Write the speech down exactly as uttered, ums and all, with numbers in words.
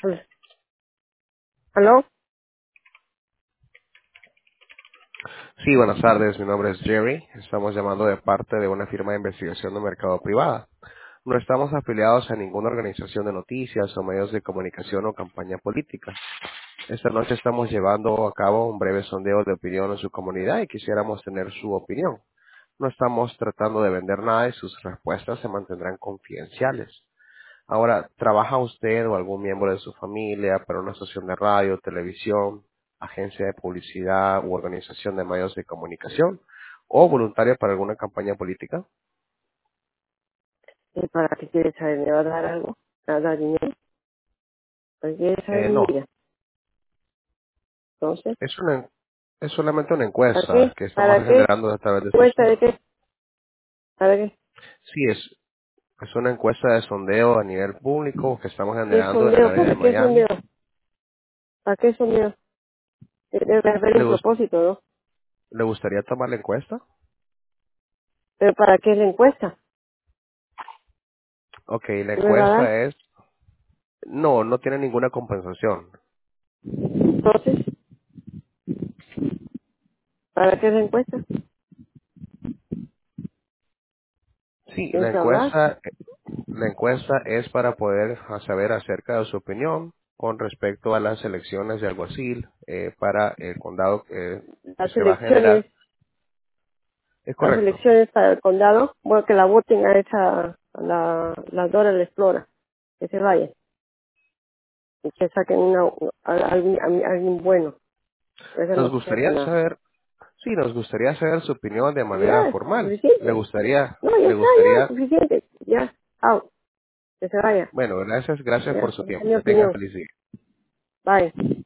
¿Aló? Sí, buenas tardes. Mi nombre es Jerry. Estamos llamando de parte de una firma de investigación de mercado privada. No estamos afiliados a ninguna organización de noticias o medios de comunicación o campaña política. Esta noche estamos llevando a cabo un breve sondeo de opinión en su comunidad y quisiéramos tener su opinión. No estamos tratando de vender nada y sus respuestas se mantendrán confidenciales. Ahora, ¿trabaja usted o algún miembro de su familia para una estación de radio, televisión, agencia de publicidad u organización de medios de comunicación? ¿O voluntario para alguna campaña política? ¿Y para qué quieres saber? ¿Me va a dar algo? ¿Me va a dar dinero? ¿Para qué quieres saber Eh, de mi no, vida? Entonces, es, una, es solamente una ¿para encuesta qué? que estamos ¿Para qué? generando a través de este ¿Cuesta de sondeo. qué? ¿Para qué? Sí, es, es una encuesta de sondeo a nivel público que estamos ¿Qué generando en el sondeo? área de ¿Para qué sondeo? Miami. ¿Para qué sondeo? Debe haber ¿Le, un gus- propósito, ¿no? ¿Le gustaría tomar la encuesta? ¿Pero para qué es la encuesta? Ok, la ¿Qué me va a dar? encuesta es... No, no tiene ninguna compensación. Entonces, ¿para qué es la encuesta? Sí, la ¿Tienes que hablar? encuesta La encuesta es para poder ah, saber acerca de su opinión con respecto a las elecciones de alguacil eh, para el condado eh, que Las se va a elecciones, generar. Es las correcto. elecciones para el condado, bueno, que la voten a esa, a la, la Dora la Explora, que se vaya, y que saquen una, a, a alguien, a alguien bueno. Esa Nos no sirve gustaría para nada. saber, sí, nos gustaría saber su opinión de manera Ya, es formal. Le suficiente. gustaría, No, ya le está, ya, gustaría, suficiente. Ya, out. Que se vaya. bueno, gracias, gracias Ya, por su esa es tiempo. mi Que tenga opinión. feliz día. Bye.